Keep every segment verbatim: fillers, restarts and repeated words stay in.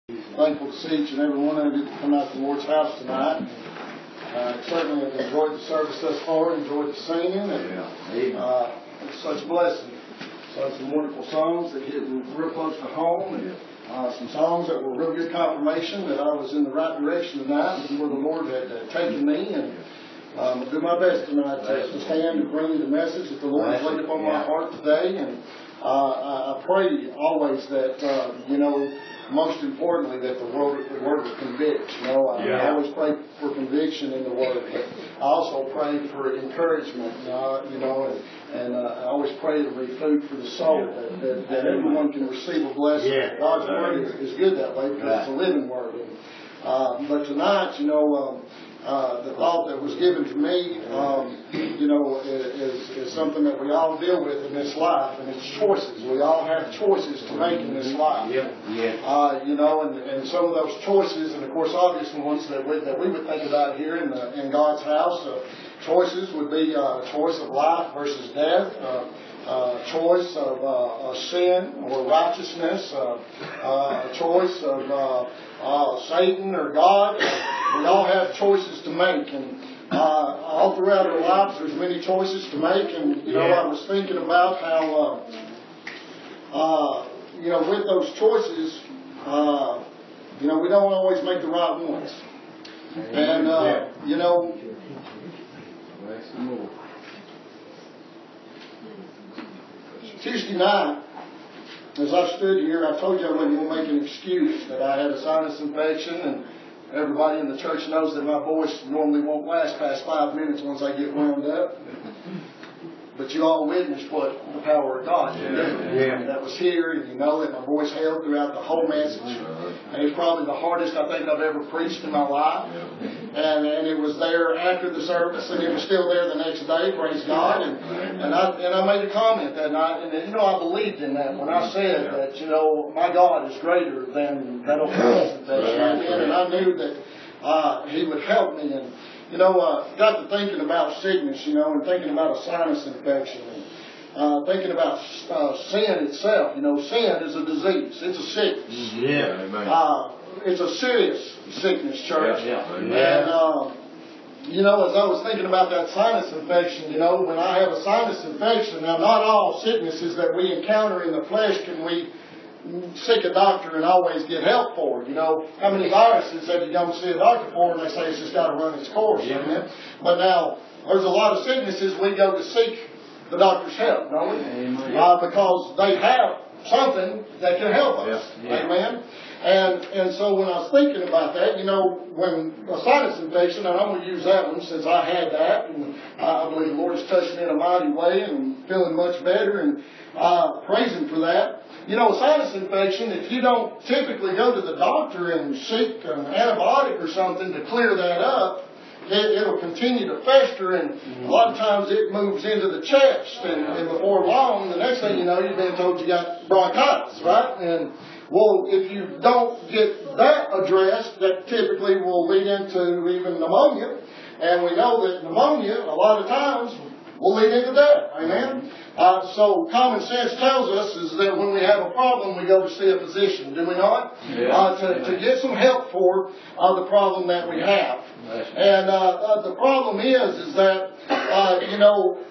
Thankful to see each and every one of you to come out to the Lord's house tonight. Uh, certainly have enjoyed the service thus far, enjoyed the singing, and uh, it's such a blessing. So some wonderful songs that hit real close to home, and uh, some songs that were real good confirmation that I was in the right direction tonight, and where the Lord had uh, taken me. And um, I'll do my best tonight to, to stand and bring you the message that the Lord has laid upon my heart today. And uh, I pray always that uh, you know. Most importantly, that the word, the word will convict. You know, I, yeah. I always pray for conviction in the word, but I also pray for encouragement. Uh, you know, and, and uh, I always pray to be food for the soul, that, that, that everyone can receive a blessing. Yeah. God's word is, is good that way because right. It's a living word. And, uh, but tonight, you know, um, uh, the thought that was given to me, um, you know, is, is something that we all deal with in this life, and it's choices. We all have choices to make in this life. Yeah. Yeah. Uh, you know, and, and some of those choices, and of course, obvious ones that we, that we would think about here in the, in God's house, uh, choices would be a uh, choice of life versus death. Uh, Uh, choice of, uh, of sin or righteousness, uh, uh, a choice of uh, uh, Satan or God. We all have choices to make, and uh, all throughout our lives there's many choices to make. And you know, I was thinking about how uh, uh, you know, with those choices, uh, you know, we don't always make the right ones, and uh, you know. Tuesday night, as I stood here, I told you I wasn't going to make an excuse that I had a sinus infection, and everybody in the church knows that my voice normally won't last past five minutes once I get wound up. But you all witnessed what the power of God did. Yeah. That was here, and you know that my voice held throughout the whole message. And it's probably the hardest I think I've ever preached in my life. And and it was there after the service, and it was still there the next day, praise God. And and I and I made a comment that night, and you know I believed in that when I said that, you know, my God is greater than that old person. And I knew that uh, He would help me. And you know, uh, got to thinking about sickness, you know, and thinking about a sinus infection, and uh, thinking about uh, sin itself. You know, sin is a disease. It's a sickness. Yeah, amen. Uh, it's a serious sickness, church. Yeah, yeah. And, uh, you know, as I was thinking about that sinus infection, you know, when I have a sinus infection, now not all sicknesses that we encounter in the flesh can we seek a doctor and always get help for. You know, how many viruses have you gone to see a doctor for and they say it's just got to run its course? Yeah. Amen? But now, there's a lot of sicknesses we go to seek the doctor's help, don't we? Uh, because they have something that can help us. Yeah. Yeah. Amen? And and so when I was thinking about that, you know, when a sinus infection, and I'm going to use that one since I had that, and I believe the Lord has touched me in a mighty way, and I'm feeling much better, and uh, praise Him for that. You know, a sinus infection, if you don't typically go to the doctor and seek an antibiotic or something to clear that up, it, it'll continue to fester, and a lot of times it moves into the chest, and, and before long, the next thing you know, you've been told you got bronchitis, right? And well, if you don't get that addressed, that typically will lead into even pneumonia. And we know that pneumonia, a lot of times, will lead into death. Amen? Uh, so common sense tells us is that when we have a problem, we go to see a physician. Do we not? Yeah. Uh, to, to get some help for uh, the problem that we have. And uh, uh, the problem is, is that, uh, you know,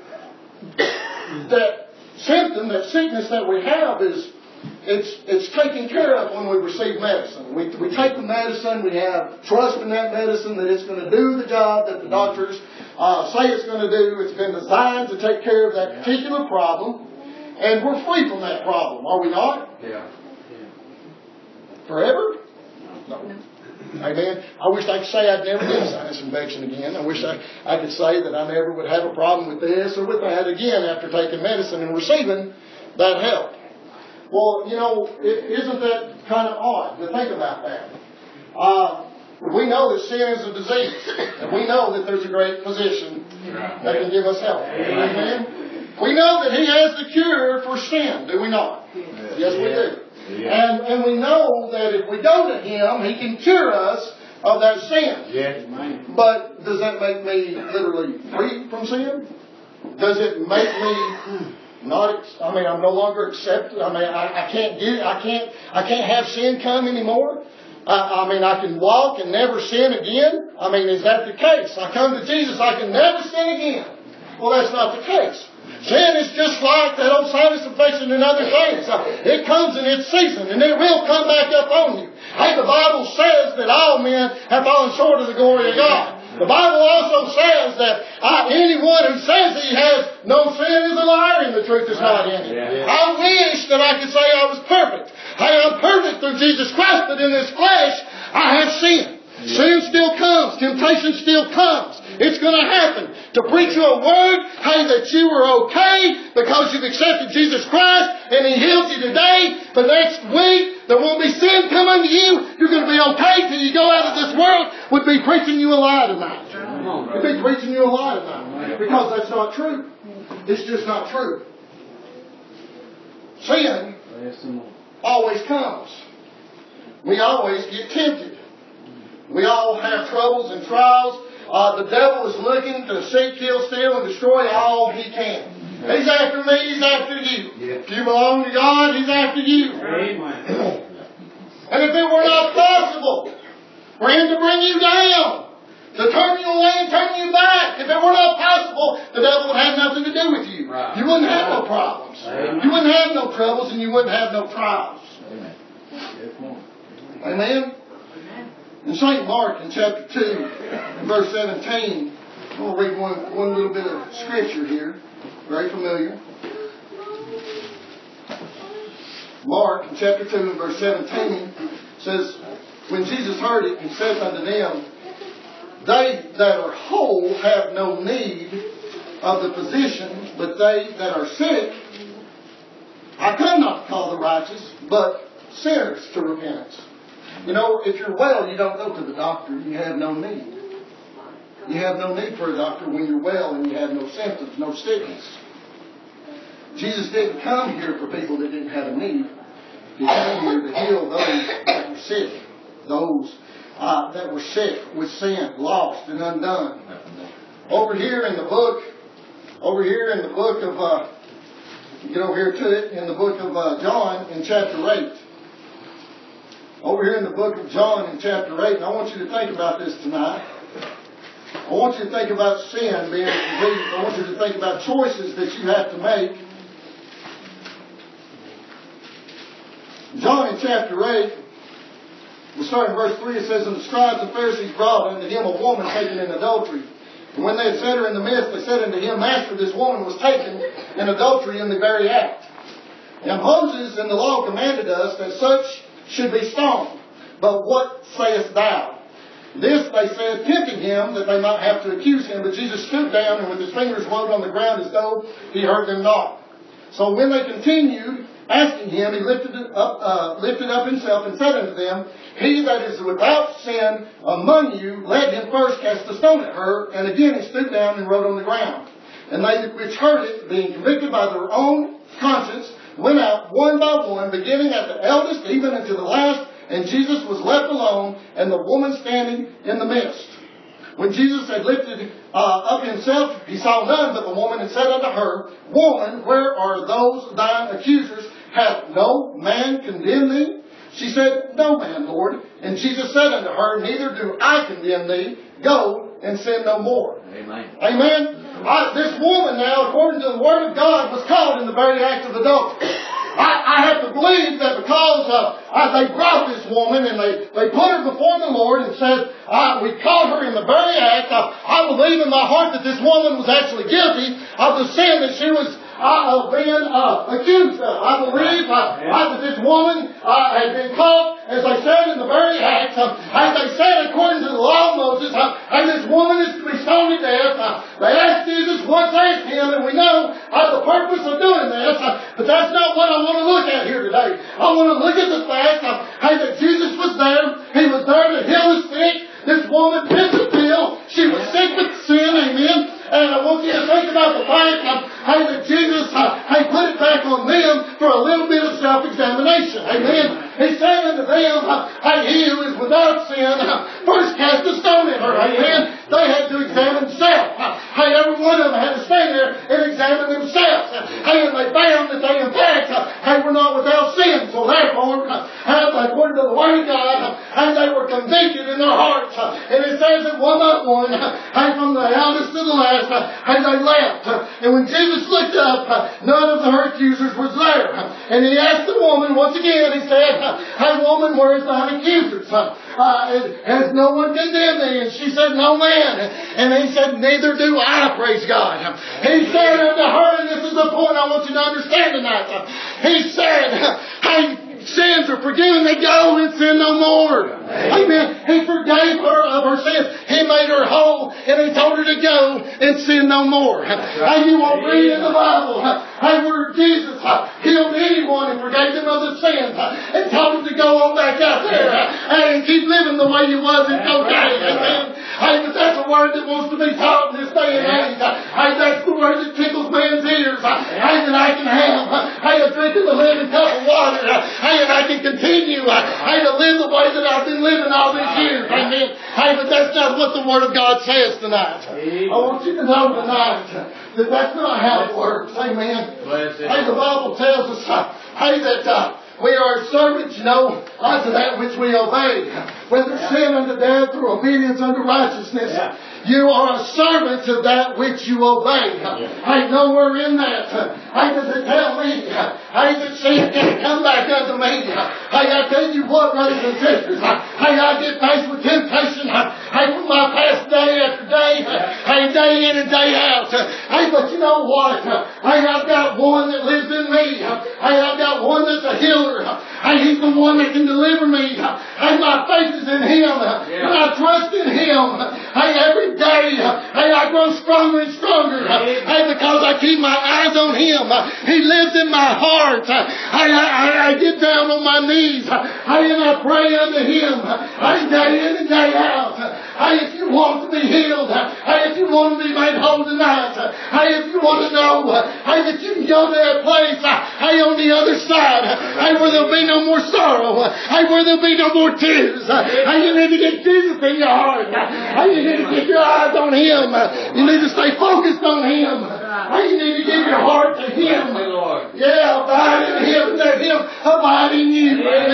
that symptom, that sickness that we have is It's it's taken care of when we receive medicine. We we take the medicine, we have trust in that medicine that it's going to do the job that the doctors uh, say it's going to do. It's been designed to take care of that particular problem, and we're free from that problem, are we not? Yeah. Forever? No. Amen. I wish I could say I'd never get a sinus infection again. I wish I, I could say that I never would have a problem with this or with that again after taking medicine and receiving that help. Well, you know, it, isn't that kind of odd to think about that? Uh, we know that sin is a disease, and we know that there's a great physician that can give us help. Amen. We know that He has the cure for sin, do we not? Yes, we do. And and we know that if we go to Him, He can cure us of that sin. Yes. But does that make me literally free from sin? Does it make me not? I mean, I'm no longer accepted. I mean, I, I can't get. I can't. I can't have sin come anymore. I, I mean, I can walk and never sin again? I mean, is that the case? I come to Jesus, I can never sin again. Well, that's not the case. Sin is just like that old sinus infection and other things. It comes in its season, and it will come back up on you. Hey, the Bible says that all men have fallen short of the glory of God. The Bible also says that uh, anyone who says he has no sin is a liar, and the truth is not in him. I wish that I could say I was perfect. Hey, I'm perfect through Jesus Christ, but in this flesh, I have sin. Sin still comes. Temptation still comes. It's going to happen. To preach you a word, hey, that you are okay because you've accepted Jesus Christ and He healed you today. But next week, there won't be sin coming to you. You're going to be okay till you go out of this world. Would be preaching you a lie tonight. Would be preaching you a lie tonight. Because that's not true. It's just not true. Sin always comes. We always get tempted. We all have troubles and trials. Uh, the devil is looking to seek, kill, steal, and destroy all he can. He's after me, he's after you. If you belong to God, he's after you. Amen. And if it were not possible for him to bring you down, to turn you away and turn you back, if it were not possible, the devil would have nothing to do with you. You wouldn't have no problems. You wouldn't have no troubles, and you wouldn't have no trials. Amen? In Saint Mark, in chapter two, verse seventeen, I'm going to read one, one little bit of scripture here. Very familiar. Mark, in chapter two, verse seventeen, says, when Jesus heard it, He said unto them, they that are whole have no need of the physician, but they that are sick. I come not to call the righteous, but sinners to repentance. You know, if you're well, you don't go to the doctor. You have no need. You have no need for a doctor when you're well and you have no symptoms, no sickness. Jesus didn't come here for people that didn't have a need. He came here to heal those that were sick. Those uh, that were sick with sin, lost and undone. Over here in the book, over here in the book of, uh, get over here to it, in the book of uh, John in chapter eight. Over here in the book of John in chapter eight, and I want you to think about this tonight. I want you to think about sin being a disease. I want you to think about choices that you have to make. John in chapter eight, we'll start in verse three, it says, and the scribes and Pharisees brought unto him a woman taken in adultery. And when they had set her in the midst, they said unto him, Master, this woman was taken in adultery in the very act. Now Moses in the law commanded us that such should be stoned. But what sayest thou? This they said, tempting him, that they might have to accuse him. But Jesus stooped down, and with his fingers wrote on the ground as though he heard them not. So when they continued asking him, he lifted up, uh, lifted up himself and said unto them, He that is without sin among you, let him first cast a stone at her. And again he stooped down and wrote on the ground. And they which heard it, being convicted by their own conscience, went out one by one, beginning at the eldest even unto the last, and Jesus was left alone, and the woman standing in the midst. When Jesus had lifted uh, up himself, he saw none but the woman, and said unto her, Woman, where are those thine accusers? Hath no man condemned thee? She said, No man, Lord. And Jesus said unto her, Neither do I condemn thee. Go and sin no more. Amen. Amen. I, this woman now, according to the Word of God, was caught in the very act of adultery. I, I have to believe that because uh, uh, they brought this woman and they, they put her before the Lord and said, uh, we caught her in the very act. Uh, I believe in my heart that this woman was actually guilty of the sin that she was uh, being uh, accused of. I believe uh, uh, that this woman uh, had been caught, as they said, in the very act. Uh, as they said, according to the law of Moses, uh, and this woman is to be stoned to death. Uh, they asked Jesus, what saith him? And we know uh, the purpose of doing this. Uh, but that's not what I want to look at here today. I want to look at the fact uh, hey, that Jesus was there. He was there to heal the sick. This woman bit the pill. She was sick with sin. Amen. And I want you to think about the fact uh, hey, that Jesus uh, hey, put it back on them for a little bit of self-examination. Amen. He said unto them, uh, hey, he who is without sin, uh, first cast a stone at her. Amen. They had to examine themselves. Uh, hey, every one of them had to stand there and examine themselves. Uh, hey, and they found that they, in fact, uh, hey, were not without sin. So therefore, uh, according to the Word of God, uh, and they were convicted in their hearts. And it says that one by one, hey, from the eldest to the last, hey, they left. And when Jesus looked up, none of her accusers was there. And he asked the woman once again, he said, hey woman, where is thine accusers? Uh, has no one condemned thee? And she said, no man. And he said, neither do I, praise God. He said unto her, and this is the point I want you to understand tonight. He said, hey, sins are forgiven, they go and sin no more. Amen. He forgave her of her sins. He made her whole, and he told her to go and sin no more. Hey, you won't read in the Bible, hey, where Jesus healed anyone and forgave them of the sins and told them to go on back out there, hey, and keep living the way you was. It's okay. Amen. Hey, but that's a word that wants to be taught in this day and age. Hey, that's the word that tickles man's ears. Hey, that I can have, hey, a drink of the living cup of water. Hey, and I can continue, hey, to live the way that I've been living all these years. Amen. Hey, but that's not what the Word of God says tonight. I want you to know tonight that that's not how it works. Amen. Hey, the Bible tells us, hey, that uh, we are servants, you know, unto that which we obey. Whether sin unto death or obedience unto righteousness. Yeah. You are a servant of that which you obey. Yeah. Hey, nowhere in that, hey, does it tell me, hey, that sin can come back unto me. Hey, I tell you what, brothers and sisters, hey, I get faced with temptation, hey, from my past day after day, hey, day in and day out. Hey, but you know what? Hey, I've got one that lives in me. Hey, I've got one that's a healer. Hey, he's the one that can deliver me. Hey, my faith is in him. Yeah. And I trust in him. Hey, every day, hey, I grow stronger and stronger. Yeah. Hey, because I keep my eyes on him. He lives in my heart. Hey, I, I, I get down on my knees. Hey, and I pray unto him. Hey, day in and day out. Hey, if you want to be healed. Hey, if you want to be made whole tonight. Hey, if you want to know. Hey, that you can go to that place. Hey, on the other side. Hey, where there'll be no more sorrow. Hey, where there'll be no more tears. Hey, you need to get Jesus in your heart. Hey, you need to get your eyes on him. You need to stay focused on him. Hey, you need to give your heart to him. Yeah, abide in him. Let him abide in you.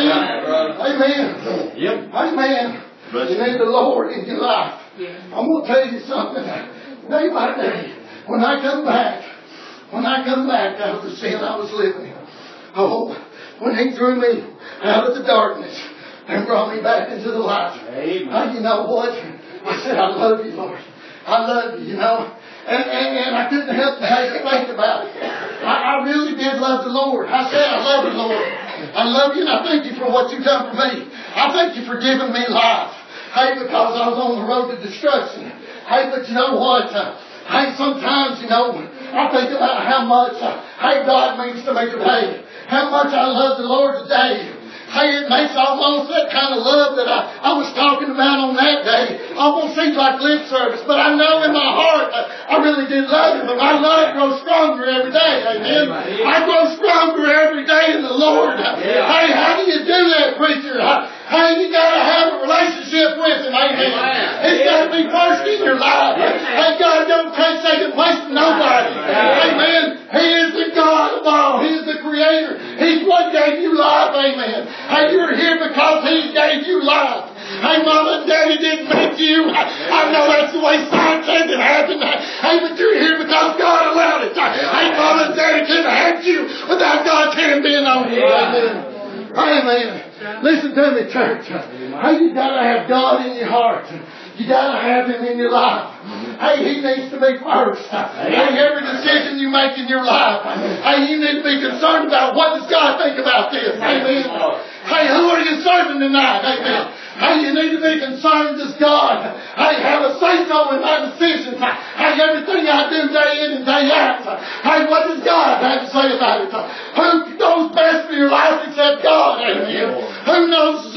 Amen. Amen. Yep. Amen. You need the Lord in your life. I'm going to tell you something. Day by day, when I come back, when I come back out of the sin I was living in, oh, when he drew me out of the darkness and brought me back into the light. Amen. Oh, you know what? I said, I love you, Lord. I love you, you know. And, and, and I couldn't help but think about it. I, I really did love the Lord. I said, I love you, Lord. I love you and I thank you for what you've done for me. I thank you for giving me life. Hey, because I was on the road to destruction. Hey, but you know what? Uh, hey, sometimes, you know, I think about how much, uh, hey, God means to me today. How much I love the Lord today. Hey, it makes almost that kind of love that I, I was talking about on that day. Almost seems like lip service. But I know in my heart I, I really did love Him. But my love grows stronger every day. Amen. I grow stronger every day in the Lord. Hey, how do you do that, preacher? Hey, you got to have a relationship with Him. Amen. It's got to be first in your life. Hey, God don't take second place to nobody. Amen. He is the God of all. He is the Creator. He's what gave you life. Amen. Hey, you're here because He gave you life. Hey, Mama and Daddy didn't make you. I know that's the way science says it happened. Hey, but you're here because God allowed it. Hey, Mama and Daddy couldn't have had you without God's hand being on you. Amen. Amen. Listen to me, church. Hey, you gotta have God in your heart. You gotta have Him in your life. Hey, He needs to be first. Hey, every decision you make in your life, hey, you need to be concerned about what does God think about this. Amen. Hey, who are you serving tonight? Amen. Hey, you need to be concerned, does God, hey, have a say-so in my decisions? Hey, everything I do day in and day out. Hey, what does God have to say about it? Who knows best for your life except God? Amen. Who knows,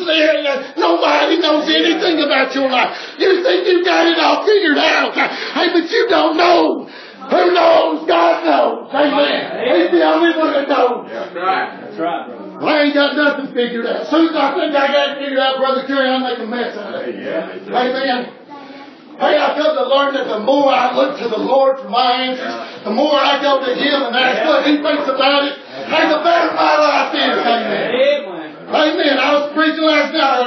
nobody knows anything about your life. You think you got it all figured out. Hey, but you don't know. Who knows? God knows. Amen. He's the only one that knows. That's right. That's right, brother. Well, I ain't got nothing figured out. As soon as I think I got it figured out, Brother Kerry, I'll make a mess out of it. Yeah. Amen. Hey, I've come to learn that the more I look to the Lord for my answers, the more I go to Him and ask what He thinks about it, hey, the better my life is. Amen. Amen. I was preaching last night. I was teaching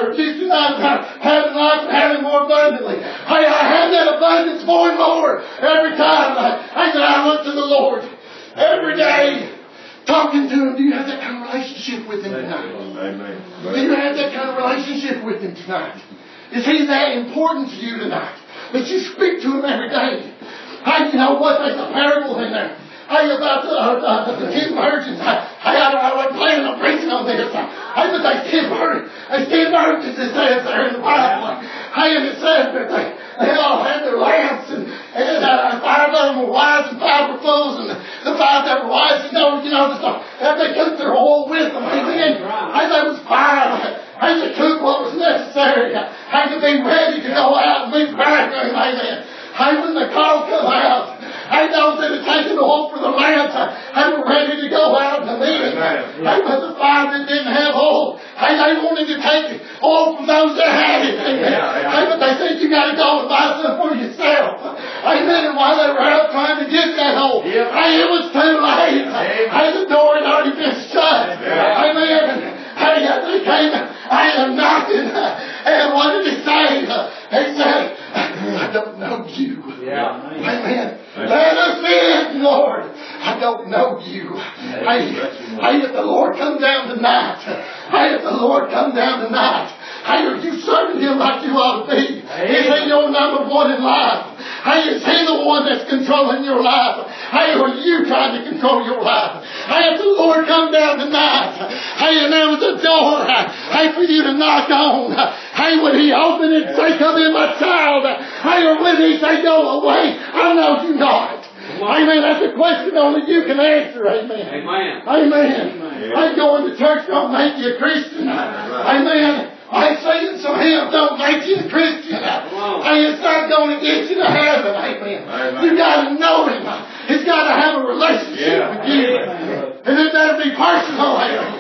not about having life and having more abundantly. Hey, I have that abundance more and more every time I, I, I look to the Lord. Every day. Talking to Him. Do you have that kind of relationship with Him tonight? Amen. Do you have that kind of relationship with Him tonight? Is He that important to you tonight? That you speak to Him every day? Hey, you know what? There's a parable in there. Hey, about the, uh, uh, the ten virgins. Hey, I, I wasn't planning on preaching on this. Hey, but there's ten virgins. There's ten virgins, it says there in the Bible. Hey, and it says that they, they all had their lamps, and, and uh, five of them were wise and five were fools, and the, the five that were wise, you know, you know, the, they took their oil with them. Amen. Hey, there was five. Hey, they took what was necessary. Hey, to be ready to go out and be bridegroom. Amen. Hey, when the call come out, hey, those that had taken the oil for the lamps, hey, were ready to go out in the meeting. Hey, but the five that didn't have oil, hey, they wanted to take oil from those that had it. Amen. Hey, but they said you got to go and buy some for yourself. Amen. And while they were out trying to get that oil, hey, it was too late. Hey, the door had already been shut. Amen. Hey, they came, I am knocking. And what did he say? He said, I don't know you. Yeah. Amen. Let us in, Lord. I don't know you. Hey, hey, if the Lord come down tonight, hey, if the Lord come down tonight, hey, are you serving Him like you ought to be? Is He your number one in life? Hey, is He the one that's controlling your life? Hey, or are you trying to control your life? Hey, if the Lord come down tonight, hey, and there was a door, hey, for you to knock on, hey, would He open it and say, come in, my child? Hey, or would He say, go away? I know you not. Amen. That's a question only you can answer. Amen. Amen. Amen. Hey, going to church don't make you a Christian. Amen. I singing some hymns don't make you a Christian. Hey, it's not going to get you to heaven. Amen. Amen. You got to know Him. He's got to have a relationship yeah. with you. Amen. And it better be personal. Amen.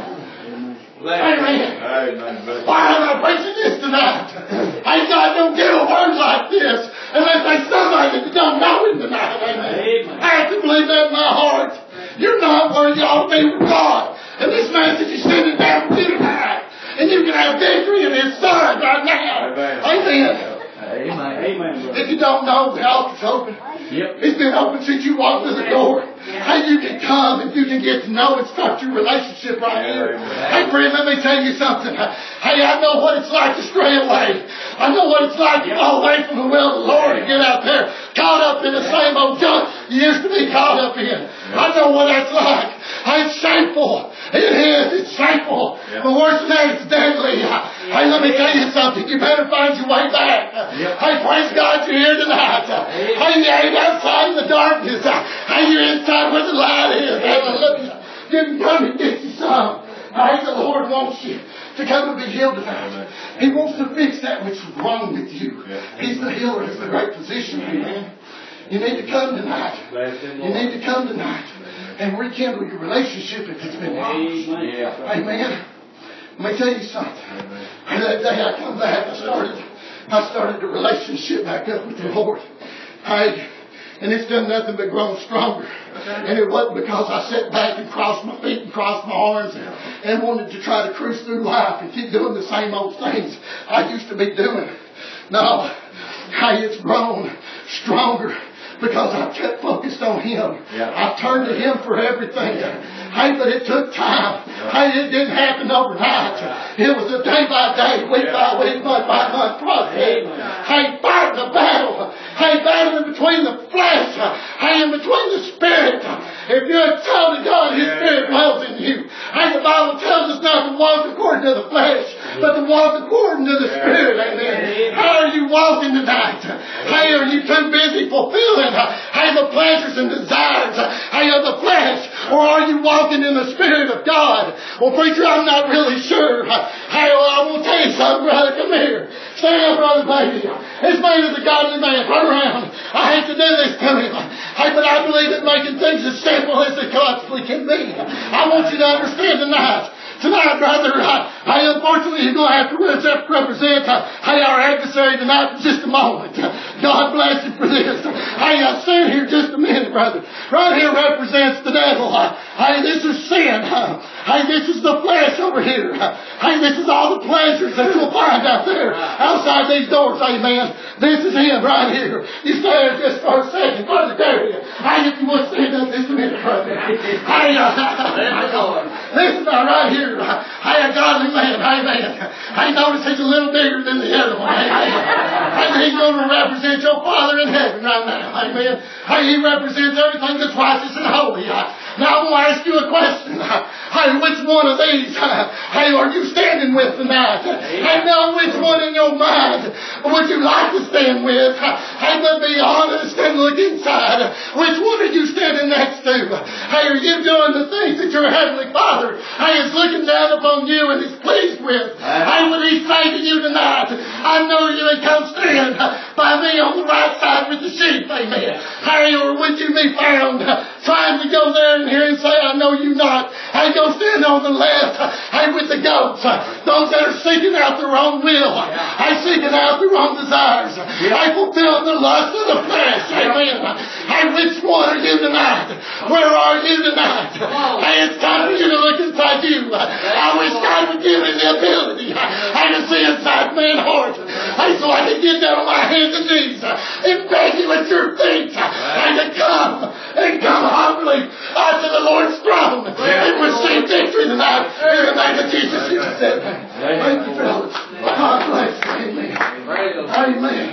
Amen. Amen. Why am I preaching this tonight? Hey, God don't give a word like this unless there's somebody that don't know Him tonight. Amen. Amen. I have to believe that in my heart. You're not where you ought to be with God. And this message is sending down for you tonight. And you can have victory in His Son right now. Amen. Amen. Amen. Amen. If you don't know, the altar's open. Yep. It's been open since you walked through the door. Hey, you can come and you can get to know and start your relationship right here. Hey, friend, let me tell you something. Hey, I know what it's like to stray away. I know what it's like to fall away from the will of the Lord and get out there caught up in the same old junk you used to be caught up in. I know what that's like. Hey, it's shameful. It is. It's shameful. But worse than that, it's deadly. Hey, let me tell you something. You better find your way back. Hey, praise God you're here tonight. Hey, you ain't outside in the darkness. Hey, you're inside where the light is. Hallelujah. You can come and get you some. Hey, the Lord wants you to come and be healed tonight. He wants to fix that which is wrong with you. He's the healer. He's the great physician. Amen. You need to come tonight. You need to come tonight and rekindle your relationship if it's been lost. Amen. Let me tell you something. That day I come back, I started, I started the relationship back up with the Lord. Hey, and it's done nothing but grown stronger. And it wasn't because I sat back and crossed my feet and crossed my arms and, and wanted to try to cruise through life and keep doing the same old things I used to be doing. No, hey, it's grown stronger because I've kept focused on Him. Yeah. I've turned to Him for everything. Yeah. Hey, but it took time. Yeah. Hey, it didn't happen overnight. Yeah. It was a day by day, week yeah. by week, month by month process. Yeah. Hey, fighting the battle. Hey, battling between the flesh. Hey, and between the spirit. If you're a child of God, His yeah. Spirit dwells in you. Hey, the Bible tells us not to walk according to the flesh, but to walk according to the yeah. Spirit. Amen. Yeah. How are you walking tonight? Hey, are you too busy fulfilling hey, the pleasures and desires hey, of the flesh? Or are you walking in the Spirit of God? Well, preacher, I'm not really sure. Hey, well, I'm going to tell you something, brother. Come here. Stand up, brother, baby. This man is a godly man. Turn around. I hate to do this to him. Hey, but I believe in making things as simple as they possibly can be. I want you to understand tonight. Tonight, brother, uh, hey, unfortunately, you're going to have to represent uh, hey, our adversary tonight for just a moment. Uh, God bless you for this. Hey, I stand here just a minute, brother. Right here represents the devil. Hey, this is sin. Hey, this is the flesh over here. Hey, this is all the pleasures that you'll find out there outside these doors. Amen. This is him right here. You stay there just for a second, brother Gary. Hey, if you want to stand up just a minute, brother. Hey, uh, listen now, right here. Hey, a godly man. Amen. Hey, notice he's a little bigger than the other one. Hey, he's going to represent your Father in heaven right now. Amen. Hey, he represents everything that's righteous and holy. Now I'm going to ask you a question. Hey, which one of these, hey, are you standing with tonight? Hey, now which one in your mind would you like to stand with? Hey, but be honest and look inside. Which one are you standing next to? Hey, are you doing the things that your Heavenly Father, hey, is looking down upon you and is pleased with? Hey, would He say to you tonight, I know you and come stand by me on the right side with the sheep, amen. Hey, or would you be found trying to go there and here and say, I know you not. Hey, go stand on the left, hey, with the goats, those that are seeking out their own will, hey, seeking out their own desires, hey, fulfilling the lust of the flesh, amen. Hey, which one are you tonight? Where are you tonight? Hey, it's time for you to look inside you. I wish God would give me the ability, hey, to see inside man's heart, hey, so I can get down on my hands and knees and beg you at your feet, hey, to come and come humbly unto the Lord's throne and receive victory tonight in the name of Jesus. You just said, thank you, fellas. God bless you. Amen. Amen.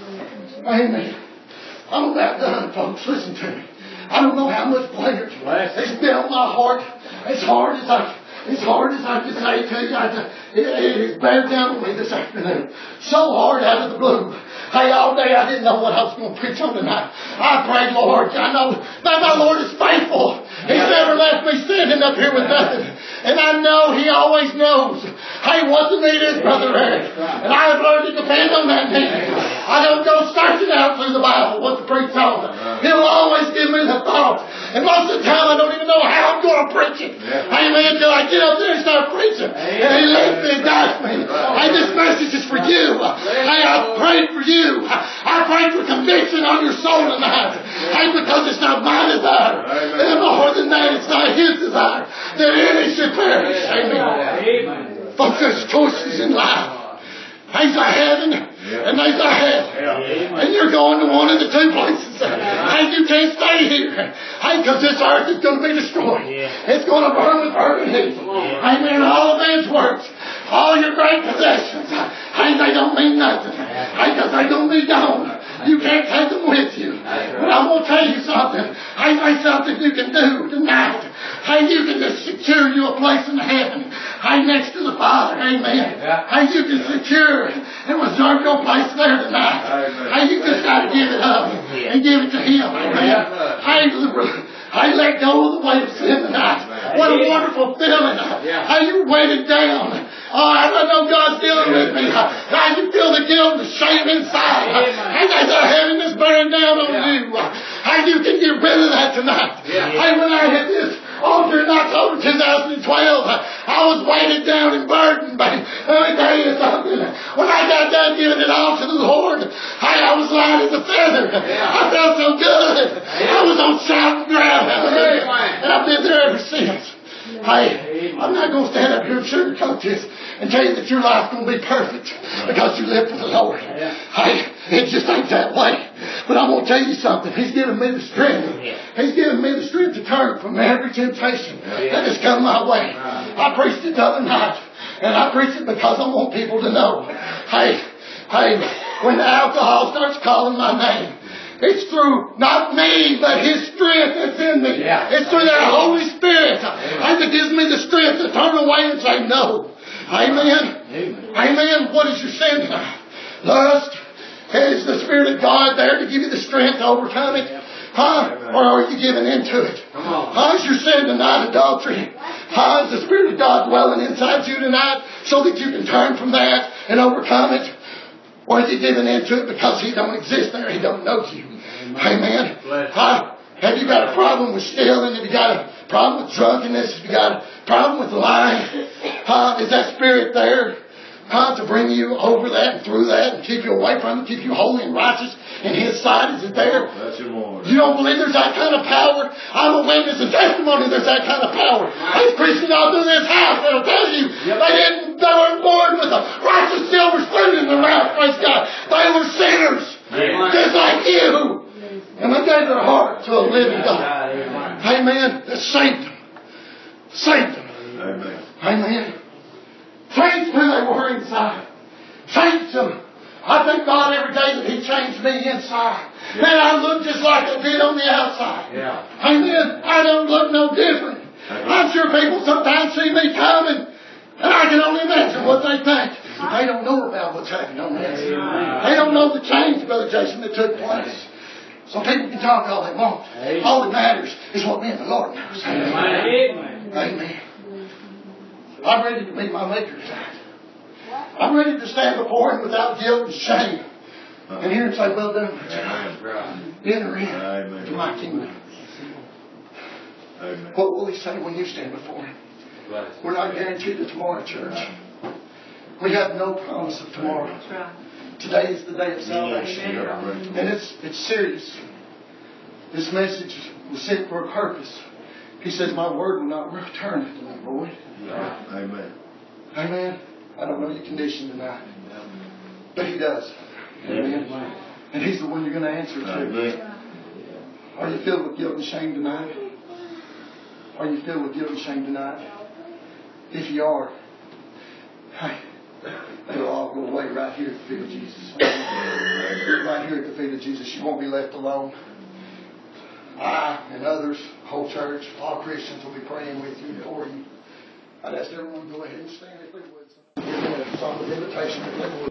Amen. I'm about done, folks. Listen to me. I don't know how much pleasure it's been on my heart. As hard as I, as hard as I can say to you, I just, it, it has beared down on me this afternoon. So hard out of the blue. Hey, all day I didn't know what I was going to preach on tonight. I prayed, Lord, I know that my Lord is faithful. He's never left me standing up here with nothing. And I know He always knows, hey, what the need is, Brother Eric. And I have learned to depend on that need. I don't go searching out through the Bible what to preach on. He'll always give me the thought. And most of the time I don't even know how I'm going to preach it. Amen. Till I get up there and start preaching. And He leads me and guides me. Hey, this message is for you. Hey, I prayed for you. I pray for conviction on your soul tonight. Hey, because it's not my desire. And more than that, it's not His desire that any should perish. Amen. Folks, there's choices in life. There's a heaven and there's a hell. And you're going to one of the two places. Hey, you can't stay here. Hey, because this earth is going to be destroyed. It's going to burn with burning heat. Amen. All of man's works, all your great possessions, hey, they don't mean nothing. Hey, because they're going to be gone. You can't take them with you. But I'm going to tell you something. Hey, there's something you can do tonight. Hey, you can just secure you a place in heaven. Hey, next to the Father. Amen. Hey, you can secure and reserve your place there tonight. Hey, you just got to give it up and give it to Him. Amen. Hey, hey, let go of the weight of sin tonight. What a wonderful feeling. Hey, you're weighted down. Oh, I know God's dealing with me. I can feel the guilt and the shame inside. Hey, there's a heaviness bearing down on you. Hey, you can get rid of that tonight. Hey, when I hit this altar in October two thousand twelve, I was weighted down and burdened. But let me tell you something. When I got done giving it all to the Lord, hey, I was light as a feather. I felt so good. I was on solid ground. And I've been there ever since. Hey, I'm not going to stand up here and sugarcoat this and tell you that your life's going to be perfect because you live for the Lord. Hey, it just ain't that way. But I'm going to tell you something. He's given me the strength. He's given me the strength to turn from every temptation that has come my way. I preached it the other night, and I preached it because I want people to know. Hey, hey, when the alcohol starts calling my name, it's through not me, but His strength that's in me. Yeah. It's through that Holy Spirit that gives me the strength to turn away and say no. Amen. Amen. Amen. What is your sin tonight? Lust. Is the Spirit of God there to give you the strength to overcome it? Huh? Or are you giving into it? Huh? Is your sin tonight adultery? Huh? Is the Spirit of God dwelling inside you tonight so that you can turn from that and overcome it? Or are you giving into it because He don't exist there? He don't know you. Amen. Huh? Have you got a problem with stealing? Have you got a problem with drunkenness? Have you got a problem with lying? Huh? Is that spirit there? Huh? To bring you over that and through that and keep you away from it, keep you holy and righteous in His sight. Is it there? That's your Lord. You don't believe there's that kind of power? I'm a witness and testimony there's that kind of power. There's Christians all through this house that'll tell you they didn't, they weren't born with a righteous silver spoon in their mouth. Praise God. They were sinners. Amen. Just like you. And they gave their heart to a living God. Amen. That saved them. Saved them. Amen. Amen. Changed who they were inside. Changed them. I thank God every day that He changed me inside. Yeah. Man, I look just like I did on the outside. Yeah. Amen. I don't look no different. Okay. I'm sure people sometimes see me coming, and I can only imagine what they think. But they don't know about what's happening on the inside. They don't know the change, Brother Jason, that took place. So people can talk all they want. All that matters is what me and the Lord knows. Amen. Amen. I'm ready to meet my Maker tonight. I'm ready to stand before Him without guilt and shame. And hear Him say, well done. Enter in to my kingdom. Amen. What will He say when you stand before Him? We're not guaranteed of tomorrow, church. We have no promise of tomorrow. Today is the day of salvation. And it's, it's serious. This message was sent for a purpose. He says, my word will not return to me void. Amen. Amen. I don't know your condition tonight. But He does. Amen. And He's the one you're going to answer to. Amen. Are you filled with guilt and shame tonight? Are you filled with guilt and shame tonight? If you are, hey, it'll all go away right here at the feet of Jesus. Right here at the feet of Jesus. You won't be left alone. I and others, the whole church, all Christians will be praying with you and for you. I'd ask everyone to go ahead and stand if they would. Give me a song of invitation if they would.